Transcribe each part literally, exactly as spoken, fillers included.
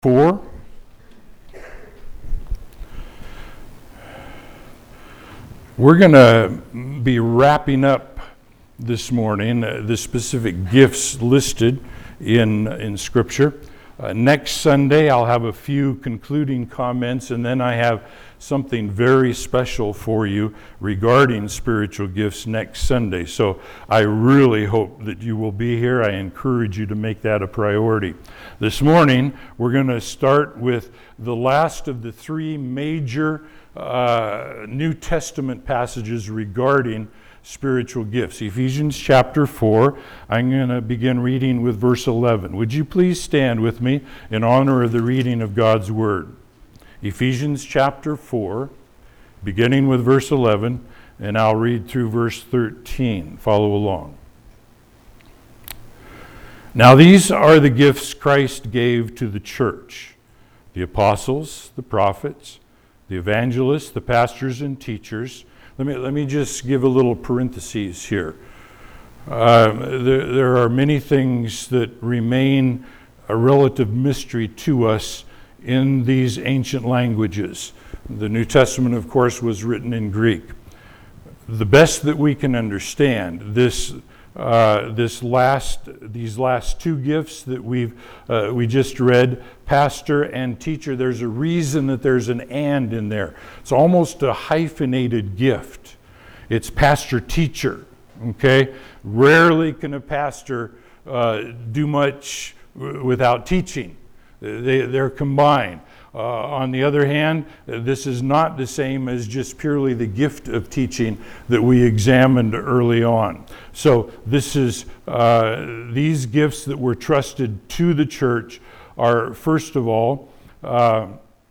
four. We're going to be wrapping up this morning uh, the specific gifts listed in, in Scripture. Uh, next Sunday, I'll have a few concluding comments, and then I have something very special for you regarding spiritual gifts next Sunday. So I really hope that you will be here. I encourage you to make that a priority. This morning, we're going to start with the last of the three major uh, New Testament passages regarding spiritual gifts. Ephesians chapter four. I'm going to begin reading with verse eleven. Would you please stand with me in honor of the reading of God's Word? Ephesians chapter four, beginning with verse eleven, and I'll read through verse thirteen. Follow along. Now these are the gifts Christ gave to the church: the apostles, the prophets, the evangelists, the pastors and teachers. Let me, let me just give a little parentheses here. Uh, there, there are many things that remain a relative mystery to us in these ancient languages. The New Testament, of course, was written in Greek. The best that we can understand, this uh, this last these last two gifts that we've uh, we just read, pastor and teacher. There's a reason that there's an and in there. It's almost a hyphenated gift. It's pastor teacher. Okay, rarely can a pastor uh, do much w- without teaching. They, they're combined. Uh, on the other hand, this is not the same as just purely the gift of teaching that we examined early on. So this is uh, these gifts that were trusted to the church are, first of all, uh,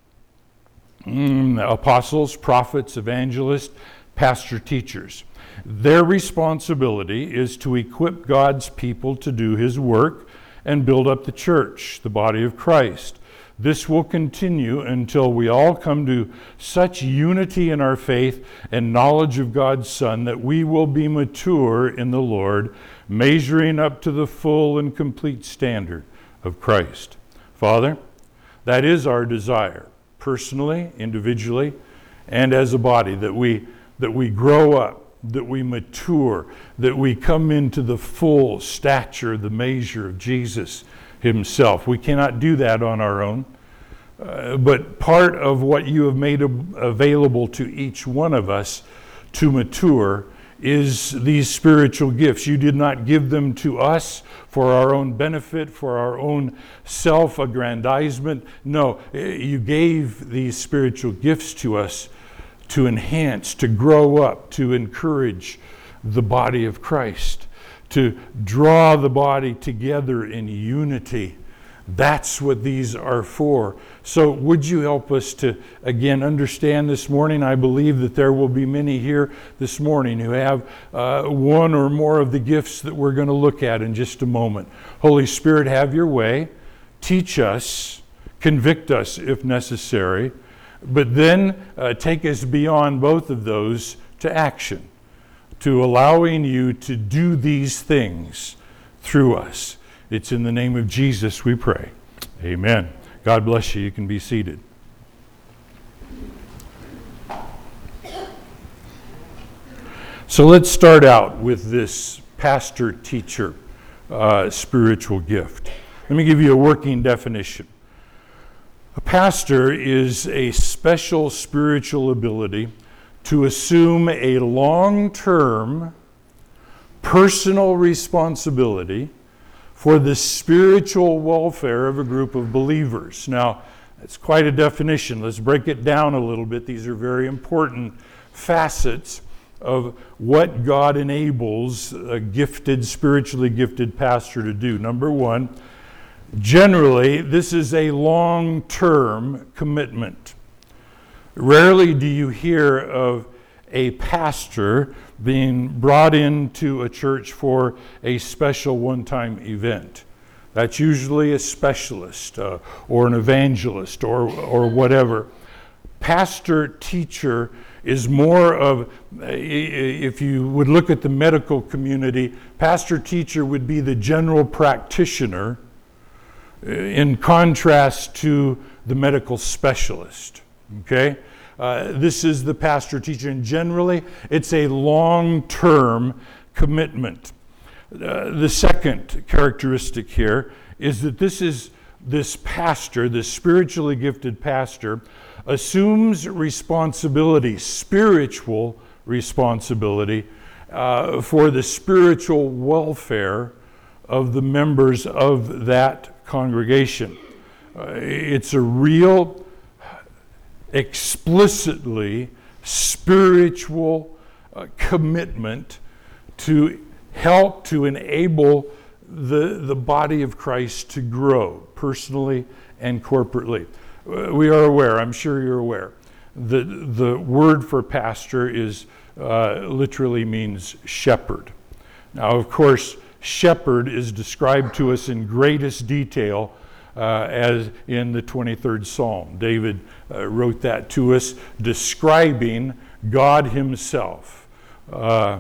mm, apostles, prophets, evangelists, pastor, teachers. Their responsibility is to equip God's people to do His work and build up the church, the body of Christ. This will continue until we all come to such unity in our faith and knowledge of God's Son that we will be mature in the Lord, measuring up to the full and complete standard of Christ. Father, that is our desire, personally, individually, and as a body, that we that we grow up, that we mature, that we come into the full stature, the measure of Jesus Himself. We cannot do that on our own, uh, but part of what you have made ab- available to each one of us to mature is these spiritual gifts. You did not give them to us for our own benefit, for our own self-aggrandizement. No, you gave these spiritual gifts to us to enhance, to grow up, to encourage the body of Christ, to draw the body together in unity. That's what these are for. So would you help us to, again, understand this morning? I believe that there will be many here this morning who have uh, one or more of the gifts that we're going to look at in just a moment. Holy Spirit, have your way. Teach us, convict us if necessary, but then uh, take us beyond both of those to action, to allowing you to do these things through us. It's in the name of Jesus we pray. Amen. God bless you. You can be seated. So let's start out with this pastor-teacher uh, spiritual gift. Let me give you a working definition. A pastor is a special spiritual ability to assume a long-term personal responsibility for the spiritual welfare of a group of believers. Now, that's quite a definition. Let's break it down a little bit. These are very important facets of what God enables a gifted, spiritually gifted pastor to do. Number one, generally, this is a long-term commitment. Rarely do you hear of a pastor being brought into a church for a special one-time event. That's usually a specialist uh, or an evangelist or, or whatever. Pastor-teacher is more of, if you would look at the medical community, pastor-teacher would be the general practitioner in contrast to the medical specialist. Okay? Uh, this is the pastor teacher, and generally it's a long-term commitment. Uh, the second characteristic here is that this is this pastor, this spiritually gifted pastor, assumes responsibility, spiritual responsibility, uh, for the spiritual welfare of the members of that congregation. Uh, it's a real, explicitly spiritual uh, commitment to help to enable the, the body of Christ to grow personally and corporately. Uh, we are aware, I'm sure you're aware, that the word for pastor is uh, literally means shepherd. Now, of course, shepherd is described to us in greatest detail Uh, as in the twenty-third Psalm. David uh, wrote that to us, describing God himself. Uh,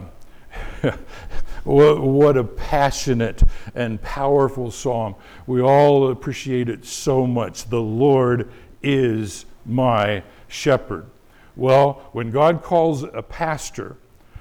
what, what a passionate and powerful psalm. We all appreciate it so much. The Lord is my shepherd. Well, when God calls a pastor,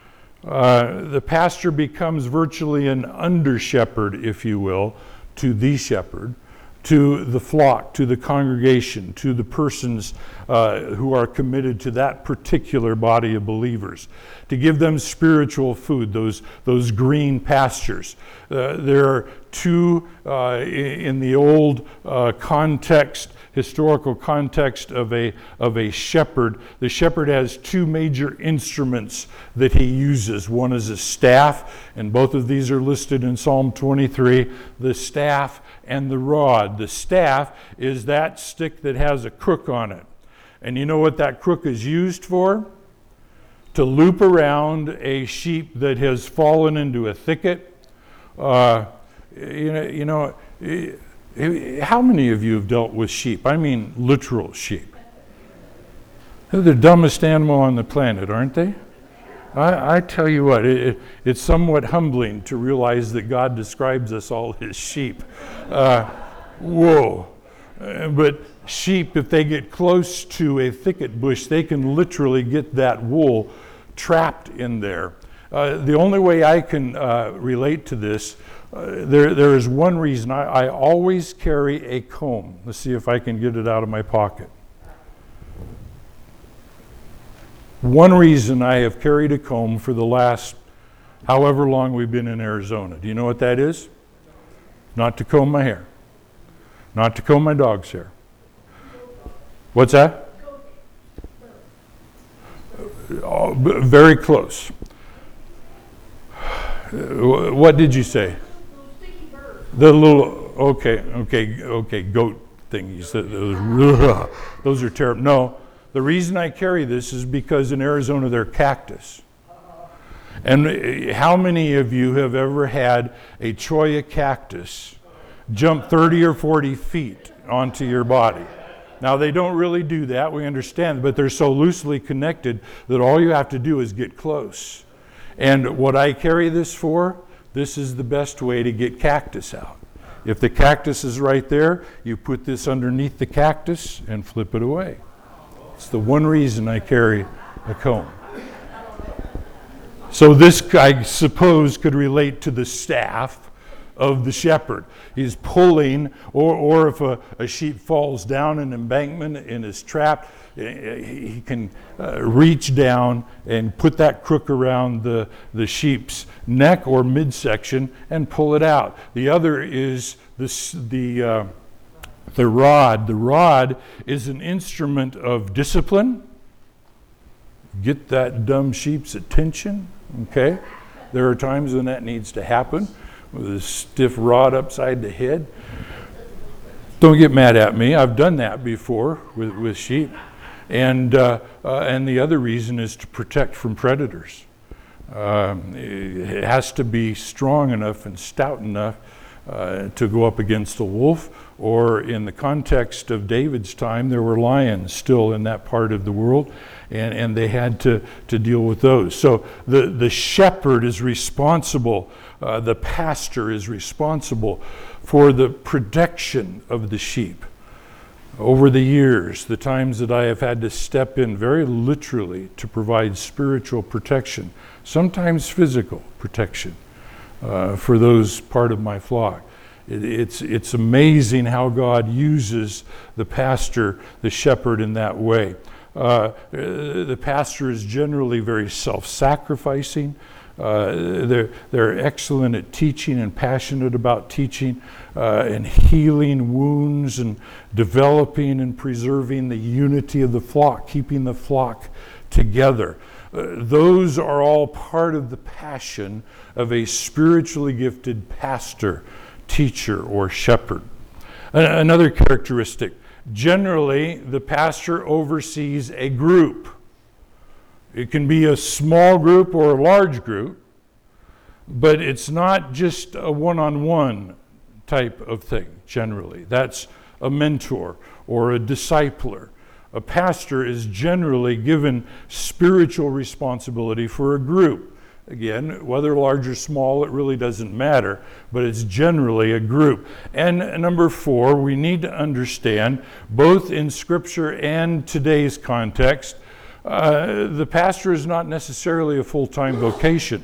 uh, the pastor becomes virtually an under-shepherd, if you will, to the shepherd, to the flock, to the congregation, to the persons uh, who are committed to that particular body of believers, to give them spiritual food, those, those green pastures. Uh, there are two, uh, in the old uh, context, historical context of a, of a shepherd, the shepherd has two major instruments that he uses. One is a staff, and both of these are listed in Psalm twenty-three, the staff and the rod. The staff is that stick that has a crook on it. And you know what that crook is used for? To loop around a sheep that has fallen into a thicket. Uh, you know, you know, how many of you have dealt with sheep? I mean literal sheep. They're the dumbest animal on the planet, aren't they? I, I tell you what, it, it, it's somewhat humbling to realize that God describes us all as sheep. Uh, whoa. Uh, but sheep, if they get close to a thicket bush, they can literally get that wool trapped in there. Uh, the only way I can uh, relate to this, uh, there, there is one reason. I, I always carry a comb. Let's see if I can get it out of my pocket. One reason I have carried a comb for the last however long we've been in Arizona. Do you know what that is? Not to comb my hair. Not to comb my dog's hair. What's that? Oh, very close. What did you say? The little, okay, okay, okay, goat thingies. Those, those are terrible. No. The reason I carry this is because in Arizona they're cactus. And how many of you have ever had a cholla cactus jump thirty or forty feet onto your body? Now, they don't really do that, we understand, but they're so loosely connected that all you have to do is get close. And what I carry this for, this is the best way to get cactus out. If the cactus is right there, you put this underneath the cactus and flip it away. It's the one reason I carry a comb. So this, I suppose, could relate to the staff of the shepherd. He's pulling, or, or if a, a sheep falls down an embankment and is trapped, he can uh, reach down and put that crook around the, the sheep's neck or midsection and pull it out. The other is this, the, uh, the rod. The rod is an instrument of discipline. Get that dumb sheep's attention, okay? There are times when that needs to happen, with a stiff rod upside the head. Don't get mad at me. I've done that before with, with sheep. And, uh, uh, and the other reason is to protect from predators. Um, it has to be strong enough and stout enough uh, to go up against a wolf, or in the context of David's time, there were lions still in that part of the world, and, and they had to, to deal with those. So the, the shepherd is responsible, uh, the pastor is responsible for the protection of the sheep. Over the years, the times that I have had to step in very literally to provide spiritual protection, sometimes physical protection, uh, for those part of my flock. It, it's, it's amazing how God uses the pastor, the shepherd, in that way. Uh, the pastor is generally very self-sacrificing. Uh, they're, they're excellent at teaching and passionate about teaching uh, and healing wounds and developing and preserving the unity of the flock, keeping the flock together. Uh, those are all part of the passion of a spiritually gifted pastor, teacher, or shepherd. A- another characteristic, generally the pastor oversees a group. It can be a small group or a large group, but it's not just a one-on-one type of thing, generally. That's a mentor or a discipler. A pastor is generally given spiritual responsibility for a group. Again, whether large or small, it really doesn't matter, but it's generally a group. And number four, we need to understand, both in Scripture and today's context, Uh, the pastor is not necessarily a full-time vocation.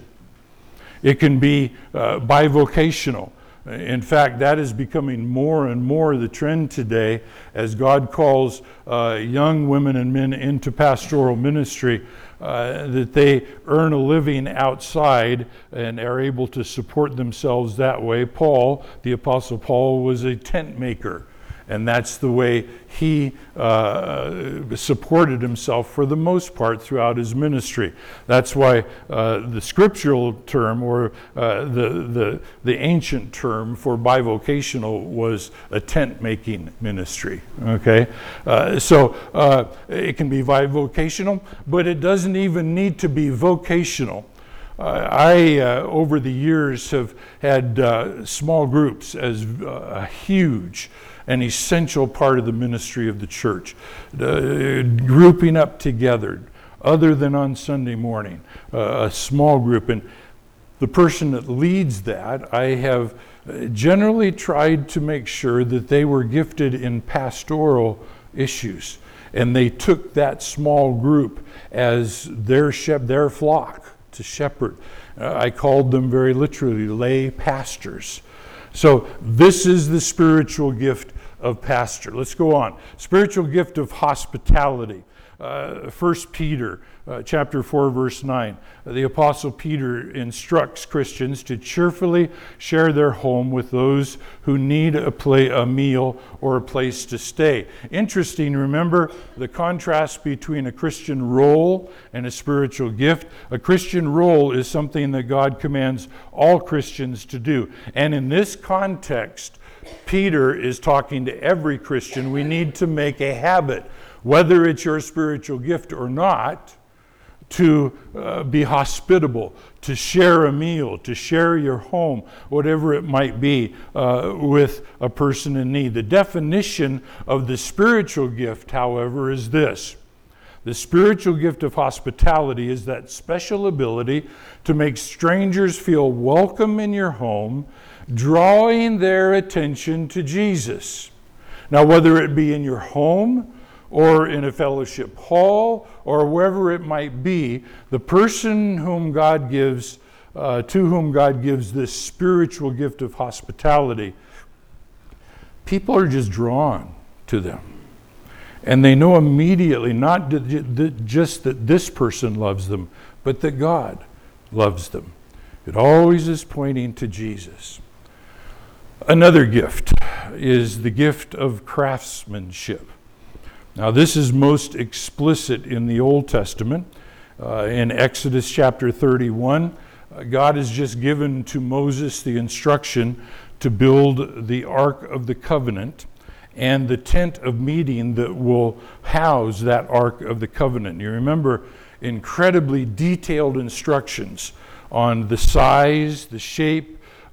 It can be uh, bivocational. In fact, that is becoming more and more the trend today as God calls uh, young women and men into pastoral ministry, uh, that they earn a living outside and are able to support themselves that way. Paul, the Apostle Paul, was a tent maker. And that's the way he uh, supported himself for the most part throughout his ministry. That's why uh, the scriptural term, or uh, the, the, the ancient term for bivocational, was a tent-making ministry. Okay, uh, so uh, it can be bivocational, but it doesn't even need to be vocational. Uh, I, uh, over the years, have had uh, small groups as uh, a huge an essential part of the ministry of the church, uh, grouping up together, other than on Sunday morning, uh, a small group. And the person that leads that, I have generally tried to make sure that they were gifted in pastoral issues, and they took that small group as their shep- their flock to shepherd. Uh, I called them very literally lay pastors. So this is the spiritual gift of pastor. Let's go on. Spiritual gift of hospitality. Uh, First Peter uh, chapter four, verse nine. The Apostle Peter instructs Christians to cheerfully share their home with those who need a, play, a meal or a place to stay. Interesting, remember the contrast between a Christian role and a spiritual gift. A Christian role is something that God commands all Christians to do. And in this context, Peter is talking to every Christian. We need to make a habit, whether it's your spiritual gift or not, to uh, be hospitable, to share a meal, to share your home, whatever it might be, uh, with a person in need. The definition of the spiritual gift, however, is this. The spiritual gift of hospitality is that special ability to make strangers feel welcome in your home, drawing their attention to Jesus. Now, whether it be in your home or in a fellowship hall or wherever it might be, the person whom God gives, uh, to whom God gives this spiritual gift of hospitality, people are just drawn to them. And they know immediately, not just that this person loves them, but that God loves them. It always is pointing to Jesus. Another gift is the gift of craftsmanship. Now, this is most explicit in the Old Testament. Uh, in Exodus chapter thirty-one, uh, God has just given to Moses the instruction to build the Ark of the Covenant and the tent of meeting that will house that Ark of the Covenant. You remember incredibly detailed instructions on the size, the shape,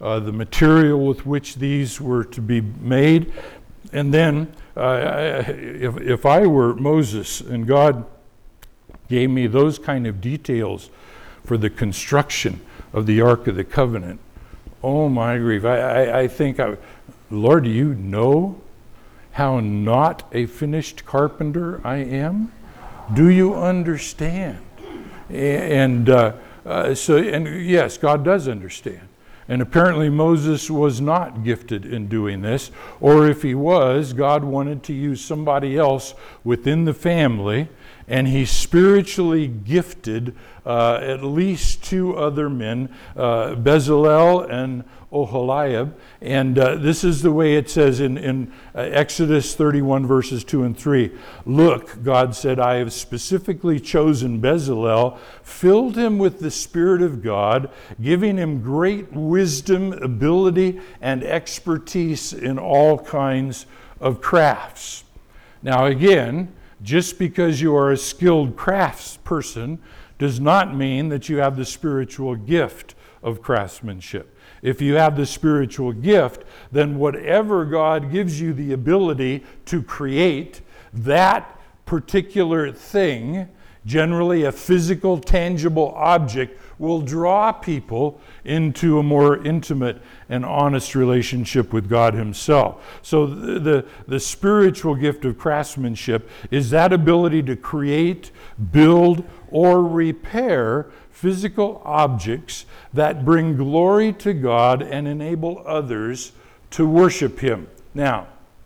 uh, the material with which these were to be made. And then, uh, if, if I were Moses and God gave me those kind of details for the construction of the Ark of the Covenant, oh my grief, I, I, I think, I, Lord, do you know how not a finished carpenter I am? Do you understand? And uh, uh, so, and yes, God does understand. And apparently Moses was not gifted in doing this, or if he was, God wanted to use somebody else within the family, and he spiritually gifted uh, at least two other men, uh, Bezalel and Oholiab. And uh, this is the way it says in, in uh, Exodus thirty-one, verses two and three. Look, God said, I have specifically chosen Bezalel, filled him with the Spirit of God, giving him great wisdom, ability, and expertise in all kinds of crafts. Now again, just because you are a skilled crafts person does not mean that you have the spiritual gift of craftsmanship. If you have the spiritual gift, then whatever God gives you the ability to create, that particular thing, generally a physical, tangible object, will draw people into a more intimate and honest relationship with God himself. So the, the, the spiritual gift of craftsmanship is that ability to create, build, or repair physical objects that bring glory to God and enable others to worship him. Now,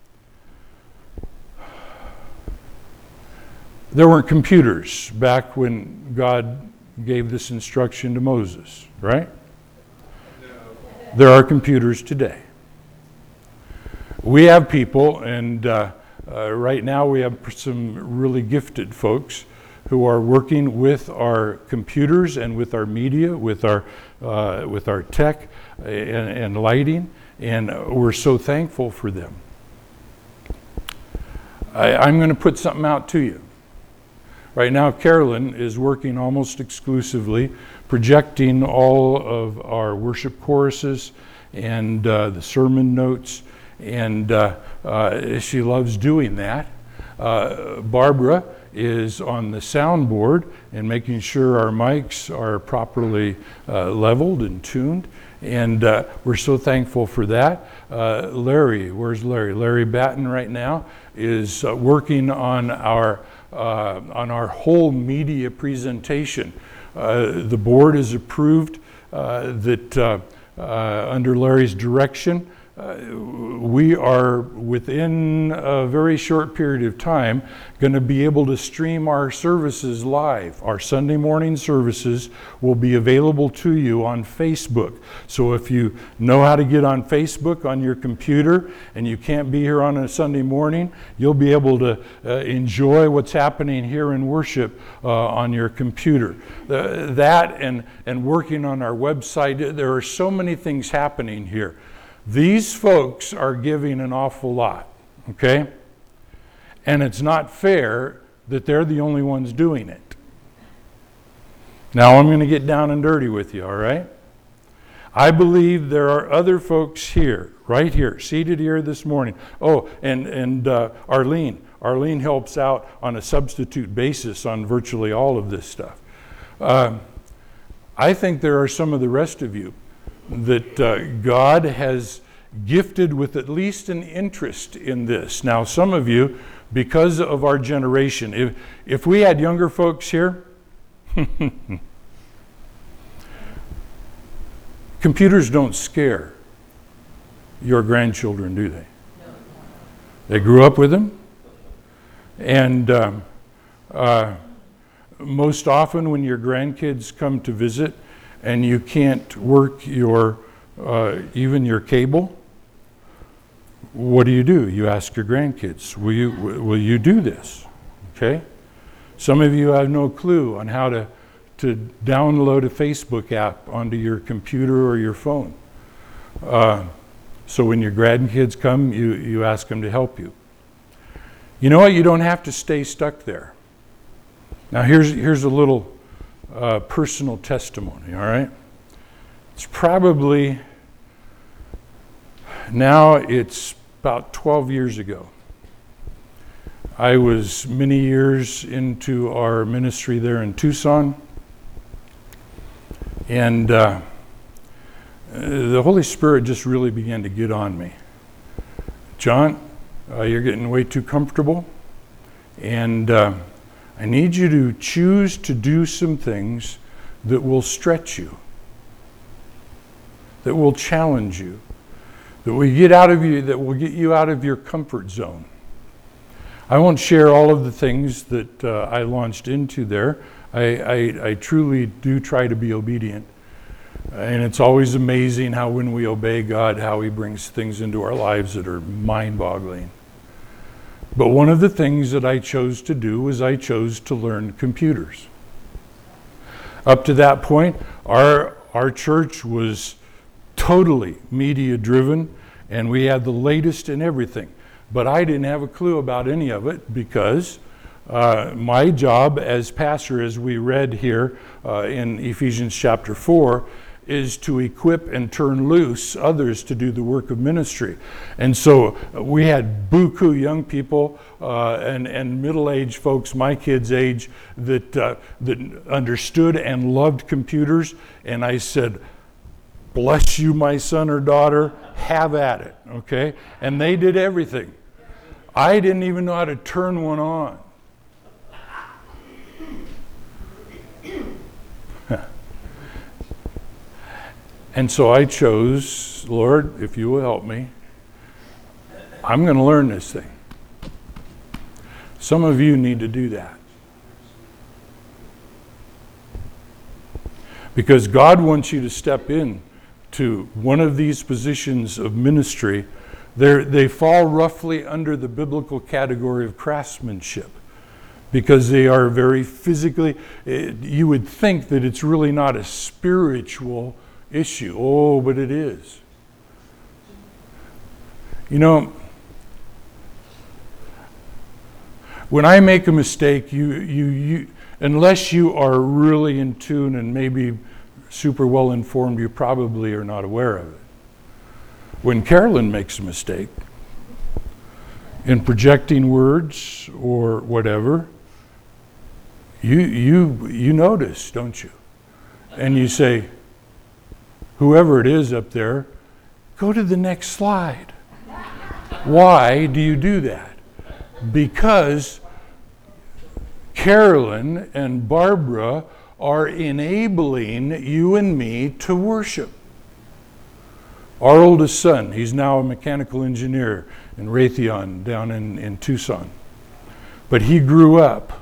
there weren't computers back when God gave this instruction to Moses, right? No. There are computers today. We have people, and uh, uh, right now we have some really gifted folks who are working with our computers and with our media, with our uh, with our tech and, and lighting, and we're so thankful for them. I, I'm going to put something out to you. Right now, Carolyn is working almost exclusively projecting all of our worship choruses and uh, the sermon notes, and uh, uh, she loves doing that. Uh, Barbara is on the soundboard and making sure our mics are properly uh, leveled and tuned, and uh, we're so thankful for that. Uh, Larry, where's Larry? Larry Batten right now is uh, working on our uh, on our whole media presentation. Uh, the board has approved uh, that uh, uh, under Larry's direction, Uh, we are within a very short period of time going to be able to stream our services live. Our Sunday morning services will be available to you on Facebook. So if you know how to get on Facebook on your computer and you can't be here on a Sunday morning, you'll be able to uh, enjoy what's happening here in worship uh, on your computer. Uh, that and, and working on our website, there are so many things happening here. These folks are giving an awful lot, okay? And it's not fair that they're the only ones doing it. Now I'm going to get down and dirty with you, all right? I believe there are other folks here, right here, seated here this morning. Oh, and, and uh, Arlene. Arlene helps out on a substitute basis on virtually all of this stuff. Uh, I think there are some of the rest of you that uh, God has gifted with at least an interest in this. Now, some of you, because of our generation, if, if we had younger folks here, computers don't scare your grandchildren, do they? They grew up with them, and um, uh, most often when your grandkids come to visit, and you can't work your uh, even your cable, what do you do? You ask your grandkids, will you will you do this? Okay? Some of you have no clue on how to, to download a Facebook app onto your computer or your phone. Uh, so when your grandkids come, you, you ask them to help you. You know what? You don't have to stay stuck there. Now here's here's a little Uh, personal testimony, all right? It's probably now it's about twelve years ago. I was many years into our ministry there in Tucson, and uh, the Holy Spirit just really began to get on me. John, uh, you're getting way too comfortable, and uh, I need you to choose to do some things that will stretch you, that will challenge you, that will get out of you, that will get you out of your comfort zone. I won't share all of the things that uh, I launched into there. I, I, I truly do try to be obedient. And it's always amazing how when we obey God, how He brings things into our lives that are mind-boggling. But one of the things that I chose to do was I chose to learn computers. Up to that point, our our church was totally media-driven, and we had the latest in everything. But I didn't have a clue about any of it because uh, my job as pastor, as we read here uh, in Ephesians chapter four, is to equip and turn loose others to do the work of ministry. And so uh, we had buku young people uh, and, and middle-aged folks, my kids' age, that, uh, that understood and loved computers. And I said, bless you, my son or daughter, have at it, okay? And they did everything. I didn't even know how to turn one on. And so I chose, Lord, if you will help me, I'm going to learn this thing. Some of you need to do that. Because God wants you to step in to one of these positions of ministry. They're, they fall roughly under the biblical category of craftsmanship because they are very physically, it, you would think that it's really not a spiritual issue. Oh, but it is. You know, when I make a mistake, you, you, you, unless you are really in tune and maybe super well informed, you probably are not aware of it. When Carolyn makes a mistake in projecting words or whatever, you you you notice, don't you? And you say, whoever it is up there, go to the next slide. Why do you do that? Because Carolyn and Barbara are enabling you and me to worship. Our oldest son, he's now a mechanical engineer in Raytheon down in, in Tucson. But he grew up.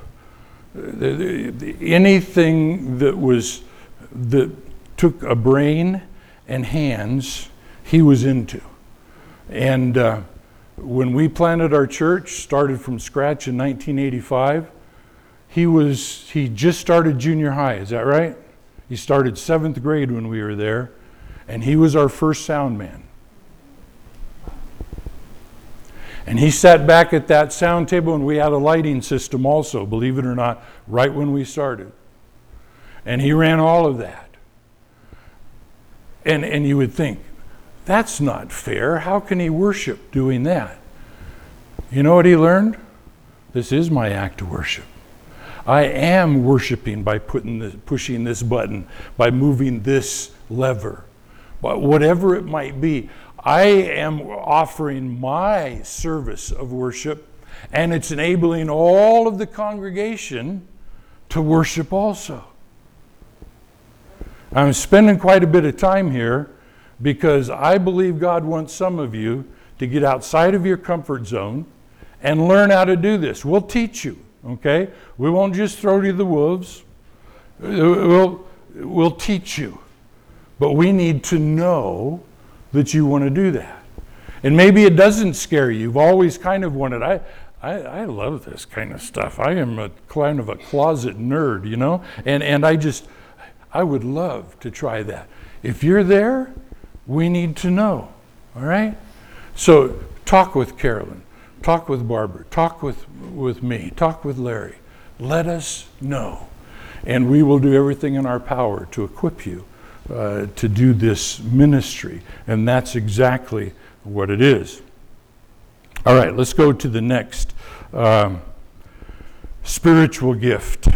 Anything that was that took a brain and hands, he was into. And uh, when we planted our church, started from scratch in nineteen eighty-five, he was he just started junior high, is that right? He started seventh grade when we were there, and he was our first sound man. And he sat back at that sound table, and we had a lighting system also, believe it or not, right when we started. And he ran all of that. And and you would think, that's not fair. How can he worship doing that? You know what he learned? This is my act of worship. I am worshiping by putting this, pushing this button, by moving this lever, but whatever it might be. I am offering my service of worship, and it's enabling all of the congregation to worship also. I'm spending quite a bit of time here because I believe God wants some of you to get outside of your comfort zone and learn how to do this. We'll teach you, okay? We won't just throw you the wolves. We'll, we'll teach you. But we need to know that you want to do that. And maybe it doesn't scare you. You've always kind of wanted, I, I, I love this kind of stuff. I am a kind of a closet nerd, you know? And, and I just, I would love to try that. If you're there, we need to know, all right? So talk with Carolyn, talk with Barbara, talk with, with me, talk with Larry. Let us know. And we will do everything in our power to equip you uh, to do this ministry. And that's exactly what it is. All right, let's go to the next um, spiritual gift.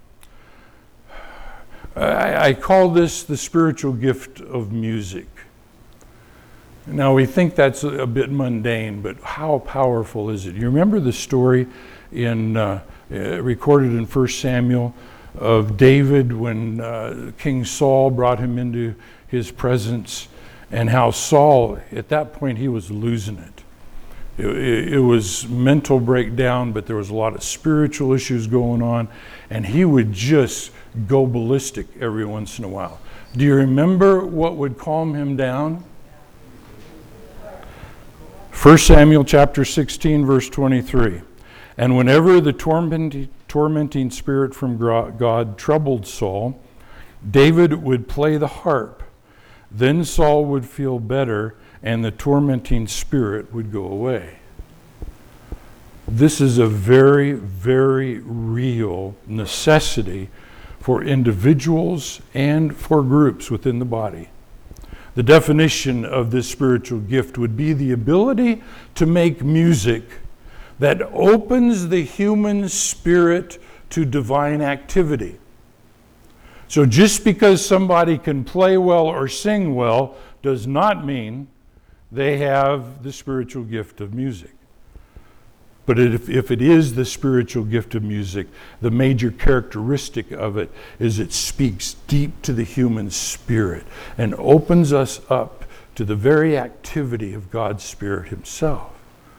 I, I call this the spiritual gift of music. Now, we think that's a, a bit mundane, but how powerful is it? You remember the story in uh, uh, recorded in First Samuel of David when uh, King Saul brought him into his presence, and how Saul, at that point, he was losing it. It, it, it was mental breakdown, but there was a lot of spiritual issues going on, and he would just go ballistic every once in a while. Do you remember what would calm him down? First Samuel chapter sixteen, verse twenty-three. And whenever the tormenting, tormenting spirit from God troubled Saul, David would play the harp. Then Saul would feel better, and the tormenting spirit would go away. This is a very, very real necessity for individuals and for groups within the body. The definition of this spiritual gift would be the ability to make music that opens the human spirit to divine activity. So just because somebody can play well or sing well does not mean they have the spiritual gift of music. But if, if it is the spiritual gift of music, the major characteristic of it is it speaks deep to the human spirit and opens us up to the very activity of God's Spirit Himself.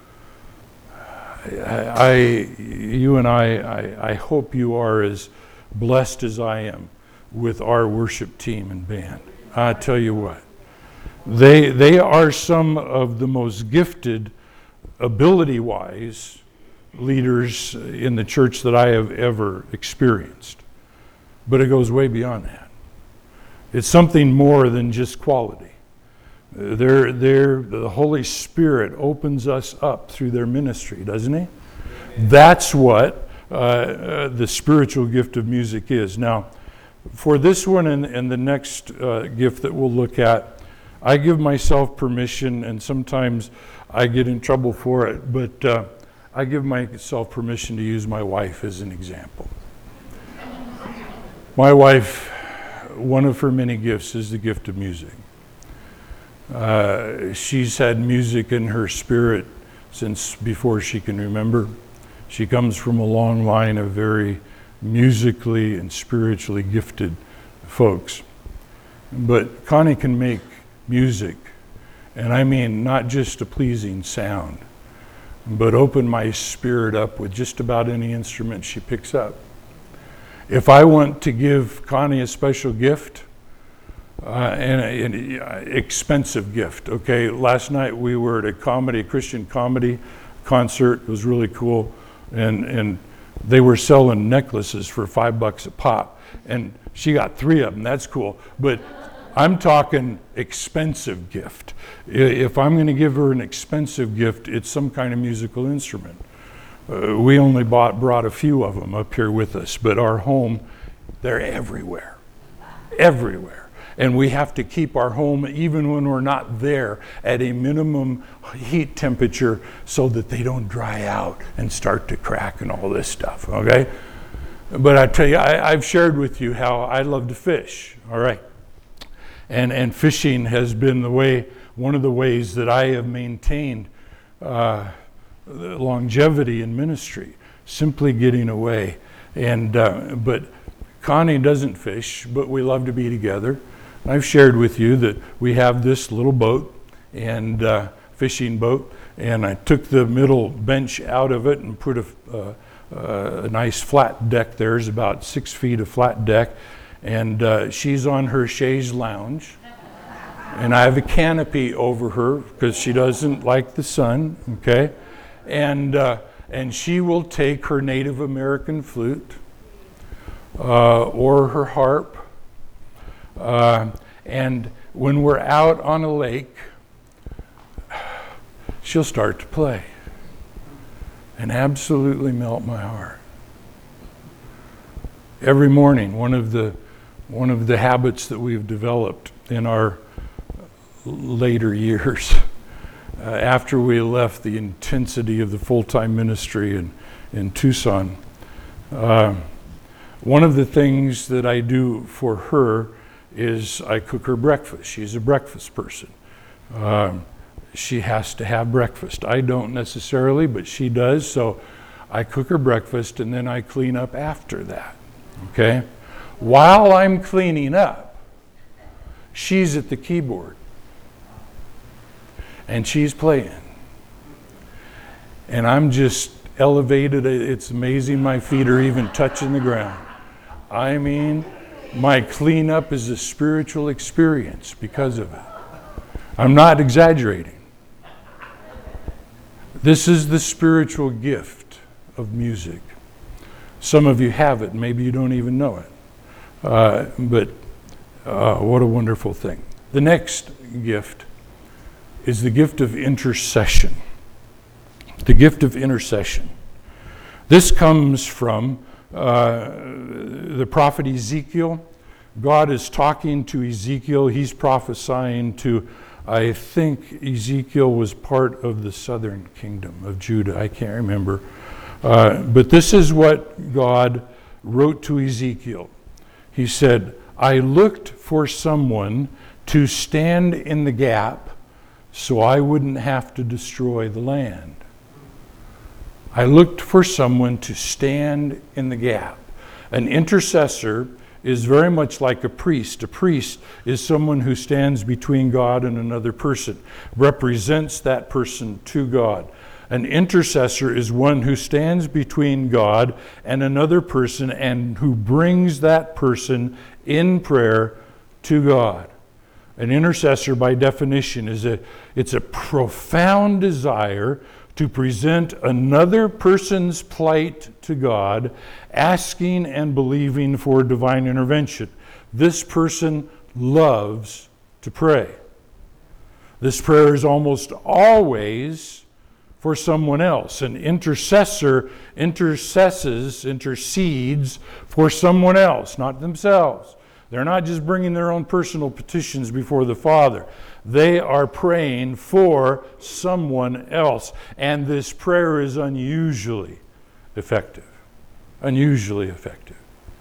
I, I you and I, I, I hope you are as blessed as I am with our worship team and band. I tell you what, they they are some of the most gifted, ability-wise, leaders in the church that I have ever experienced. But it goes way beyond that. It's something more than just quality. They're, they're, the Holy Spirit opens us up through their ministry, doesn't He? That's what uh, uh, the spiritual gift of music is. Now, for this one and, and the next uh, gift that we'll look at, I give myself permission, and sometimes I get in trouble for it, but uh, I give myself permission to use my wife as an example. My wife, one of her many gifts is the gift of music. Uh, she's had music in her spirit since before she can remember. She comes from a long line of very musically and spiritually gifted folks. But Connie can make music, and I mean not just a pleasing sound, but open my spirit up with just about any instrument she picks up. If I want to give Connie a special gift, uh, and an expensive gift, okay, last night we were at a comedy, Christian comedy concert. It was really cool, and and they were selling necklaces for five bucks a pop, and she got three of them. That's cool, but I'm talking expensive gift. If I'm going to give her an expensive gift, it's some kind of musical instrument. Uh, we only bought, brought a few of them up here with us, but our home, they're everywhere, everywhere. And we have to keep our home, even when we're not there, at a minimum heat temperature so that they don't dry out and start to crack and all this stuff, okay? But I tell you, I, I've shared with you how I love to fish, all right? And and fishing has been the way, one of the ways that I have maintained uh, longevity in ministry, simply getting away. And uh, but Connie doesn't fish, but we love to be together. And I've shared with you that we have this little boat and uh, fishing boat, and I took the middle bench out of it and put a, uh, uh, a nice flat deck. There's about six feet of flat deck. And uh, she's on her chaise lounge, and I have a canopy over her because she doesn't like the sun, okay? And uh, and she will take her Native American flute uh, or her harp, uh, and when we're out on a lake, she'll start to play and absolutely melt my heart. Every morning, one of the One of the habits that we've developed in our later years uh, after we left the intensity of the full-time ministry in, in Tucson, uh, one of the things that I do for her is I cook her breakfast. She's a breakfast person. Um, she has to have breakfast. I don't necessarily, but she does, so I cook her breakfast and then I clean up after that, okay? While I'm cleaning up, she's at the keyboard and she's playing. And I'm just elevated. It's amazing my feet are even touching the ground. I mean, my cleanup is a spiritual experience because of it. I'm not exaggerating. This is the spiritual gift of music. Some of you have it, maybe you don't even know it. Uh, but uh, what a wonderful thing. The next gift is the gift of intercession. The gift of intercession. This comes from uh, the prophet Ezekiel. God is talking to Ezekiel. He's prophesying to, I think Ezekiel was part of the southern kingdom of Judah. I can't remember. Uh, but this is what God wrote to Ezekiel. He said, I looked for someone to stand in the gap so I wouldn't have to destroy the land. I looked for someone to stand in the gap. An intercessor is very much like a priest. A priest is someone who stands between God and another person, represents that person to God. An intercessor is one who stands between God and another person and who brings that person in prayer to God. An intercessor, by definition, is a it's a profound desire to present another person's plight to God, asking and believing for divine intervention. This person loves to pray. This prayer is almost always for someone else. An intercessor intercesses, intercedes for someone else, not themselves. They're not just bringing their own personal petitions before the Father. They are praying for someone else. And this prayer is unusually effective. Unusually effective.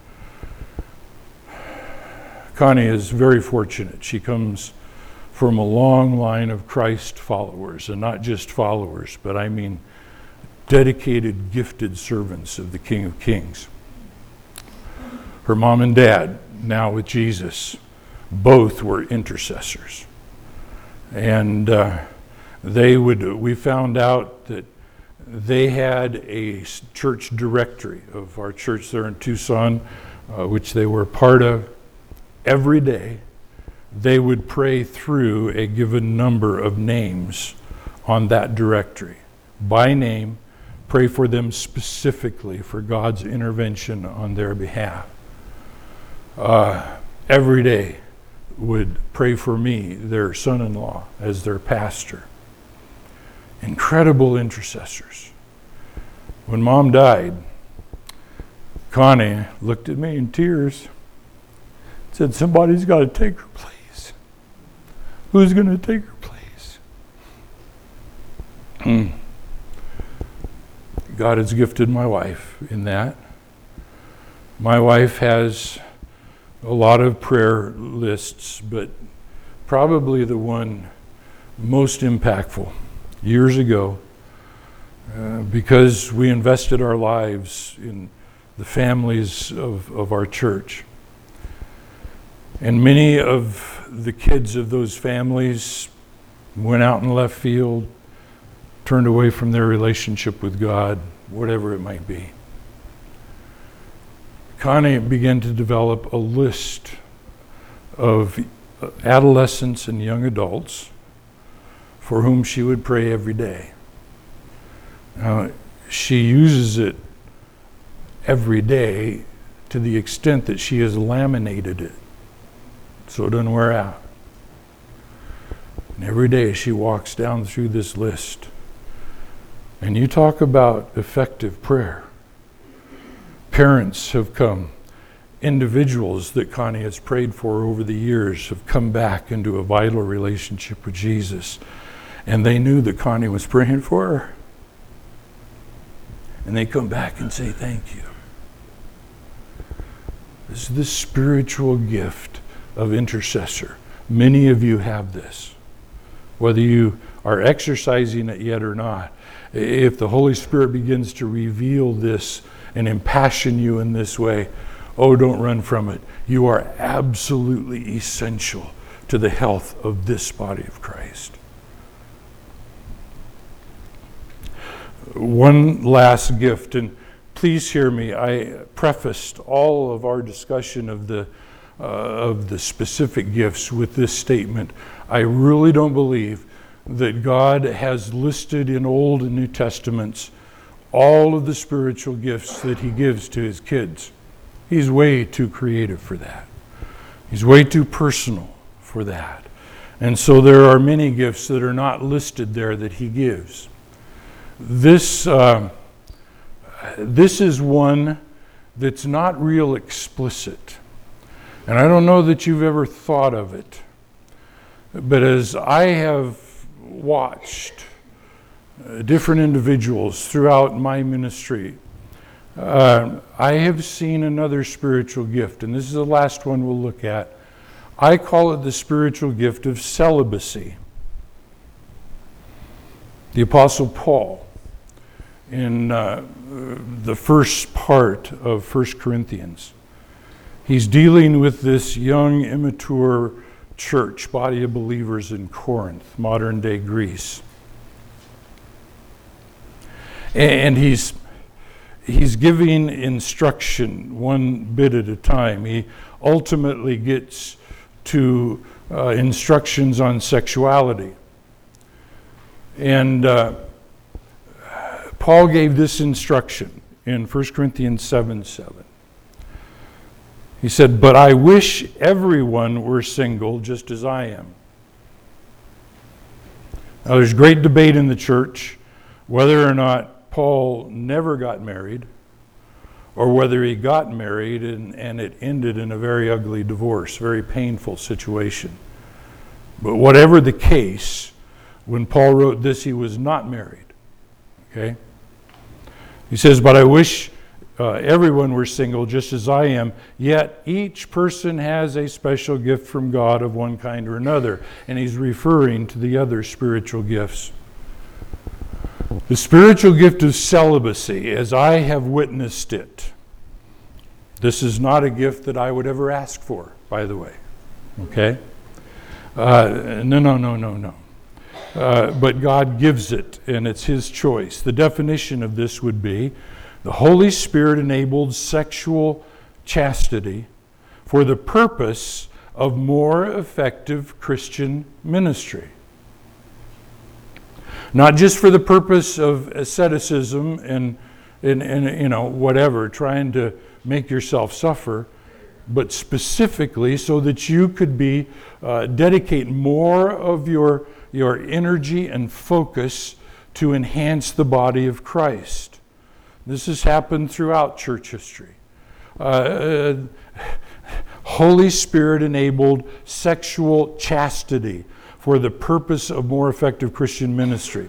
Connie is very fortunate. She comes from a long line of Christ followers, and not just followers, but I mean dedicated, gifted servants of the King of Kings. Her mom and dad, now with Jesus, both were intercessors. And uh, they would, we found out that they had a church directory of our church there in Tucson, uh, which they were part of. Every day, they would pray through a given number of names on that directory. By name, pray for them specifically for God's intervention on their behalf. Uh, every day would pray for me, their son-in-law, as their pastor. Incredible intercessors. When Mom died, Connie looked at me in tears, said, somebody's got to take her place. Who's going to take her place? Mm. God has gifted my wife in that. My wife has a lot of prayer lists, but probably the one most impactful years ago, uh, because we invested our lives in the families of, of our church. And many of the kids of those families went out in left field, turned away from their relationship with God, whatever it might be. Connie began to develop a list of adolescents and young adults for whom she would pray every day. Now, she uses it every day to the extent that she has laminated it so it doesn't wear out. And every day she walks down through this list. And you talk about effective prayer. Parents have come. Individuals that Connie has prayed for over the years have come back into a vital relationship with Jesus. And they knew that Connie was praying for her. And they come back and say, thank you. This is the spiritual gift of intercessor. Many of you have this. Whether you are exercising it yet or not, if the Holy Spirit begins to reveal this and impassion you in this way, oh, don't run from it. You are absolutely essential to the health of this body of Christ. One last gift, and please hear me. I prefaced all of our discussion of the uh, of the specific gifts with this statement. I really don't believe that God has listed in Old and New Testaments all of the spiritual gifts that he gives to his kids. He's way too creative for that. He's way too personal for that. And so there are many gifts that are not listed there that he gives. This, uh, this is one that's not real explicit. And I don't know that you've ever thought of it. But as I have watched uh, different individuals throughout my ministry, uh, I have seen another spiritual gift, and this is the last one we'll look at. I call it the spiritual gift of celibacy. The Apostle Paul, in uh, the first part of First Corinthians, he's dealing with this young, immature church, body of believers in Corinth, modern day Greece. And he's he's giving instruction one bit at a time. He ultimately gets to uh, instructions on sexuality. And uh, Paul gave this instruction in First Corinthians seven seven. He said, "But I wish everyone were single just as I am." Now there's great debate in the church whether or not Paul never got married or whether he got married and, and it ended in a very ugly divorce, very painful situation. But whatever the case, when Paul wrote this, he was not married. Okay? He says, "But I wish Uh, everyone were single just as I am, yet each person has a special gift from God of one kind or another." And he's referring to the other spiritual gifts. The spiritual gift of celibacy, as I have witnessed it, this is not a gift that I would ever ask for, by the way. Okay? Uh, no, no, no, no, no. Uh, but God gives it, and it's his choice. The definition of this would be, the Holy Spirit enabled sexual chastity for the purpose of more effective Christian ministry. Not just for the purpose of asceticism and, and, and you know, whatever, trying to make yourself suffer, but specifically so that you could be uh, dedicate more of your, your energy and focus to enhance the body of Christ. This has happened throughout church history. Uh, Holy Spirit enabled sexual chastity for the purpose of more effective Christian ministry.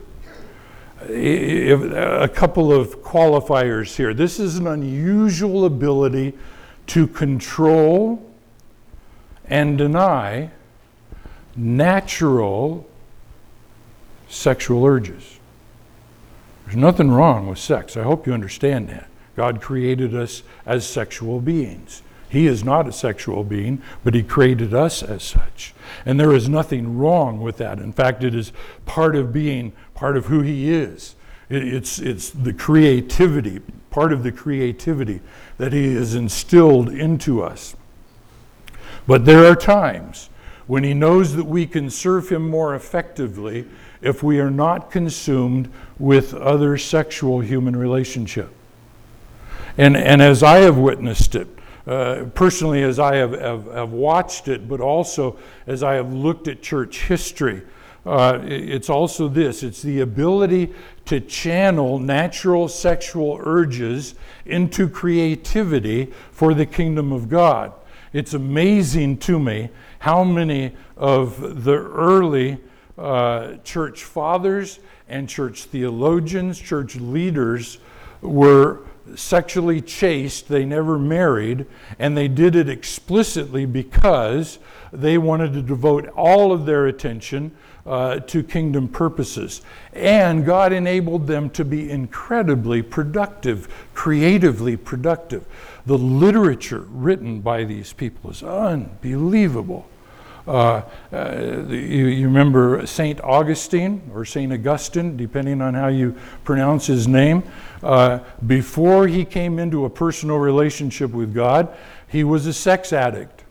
A couple of qualifiers here. This is an unusual ability to control and deny natural sexual urges. There's nothing wrong with sex. I hope you understand that. God created us as sexual beings. He is not a sexual being, but he created us as such. And there is nothing wrong with that. In fact, it is part of being, part of who he is. It's, it's the creativity, part of the creativity that he has instilled into us. But there are times when he knows that we can serve him more effectively if we are not consumed with other sexual human relationship. And, and as I have witnessed it, uh, personally as I have, have, have watched it, but also as I have looked at church history, uh, it's also this, it's the ability to channel natural sexual urges into creativity for the kingdom of God. It's amazing to me how many of the early uh, church fathers and church theologians, church leaders were sexually chaste. They never married, and they did it explicitly because they wanted to devote all of their attention uh, to kingdom purposes. And God enabled them to be incredibly productive, creatively productive. The literature written by these people is unbelievable. Uh, uh, you, you remember Saint Augustine or Saint Augustine, depending on how you pronounce his name. Uh, before he came into a personal relationship with God, he was a sex addict.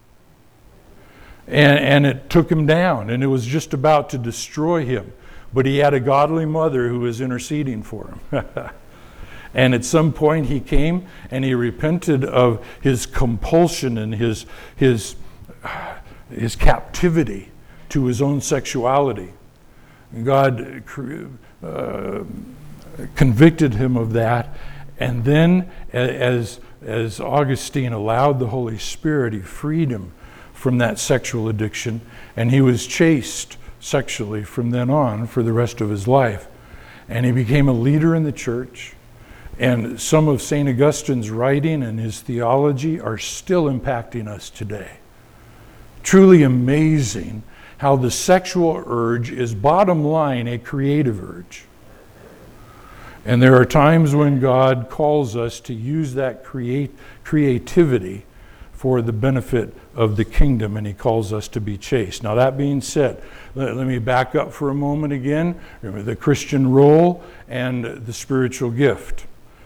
And, and it took him down, and it was just about to destroy him. But he had a godly mother who was interceding for him. And at some point he came and he repented of his compulsion and his his his captivity to his own sexuality. And God uh, convicted him of that, and then as as Augustine allowed the Holy Spirit, he freed him from that sexual addiction, and he was chaste sexually from then on for the rest of his life. And he became a leader in the church. And some of Saint Augustine's writing and his theology are still impacting us today. Truly amazing how the sexual urge is bottom line a creative urge. And there are times when God calls us to use that create, creativity for the benefit of the kingdom, and he calls us to be chaste. Now, that being said, let, let me back up for a moment again. Remember the Christian role and the spiritual gift.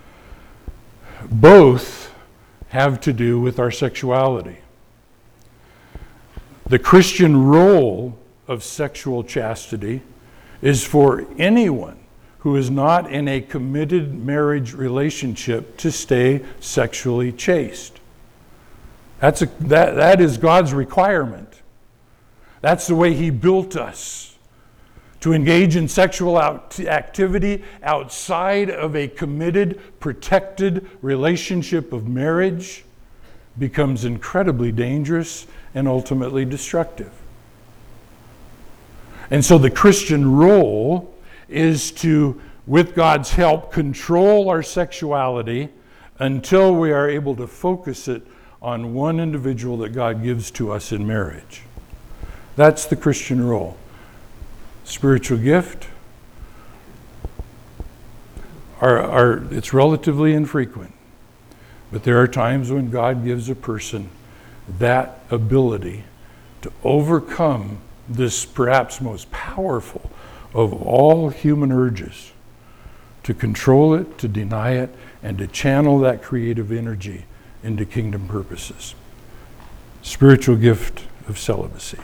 Both have to do with our sexuality. The Christian role of sexual chastity is for anyone who is not in a committed marriage relationship to stay sexually chaste. That's a, that, that is God's requirement. That's the way he built us. To engage in sexual out- activity outside of a committed, protected relationship of marriage becomes incredibly dangerous and ultimately destructive. And so the Christian role is to, with God's help, control our sexuality until we are able to focus it on one individual that God gives to us in marriage. That's the Christian role. Spiritual gift, are, are it's relatively infrequent, but there are times when God gives a person that ability to overcome this perhaps most powerful of all human urges, to control it, to deny it, and to channel that creative energy into kingdom purposes. Spiritual gift of celibacy.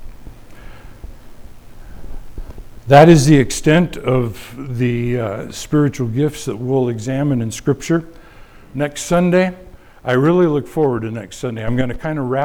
That is the extent of the uh, spiritual gifts that we'll examine in Scripture. Next Sunday, I really look forward to next Sunday. I'm going to kind of wrap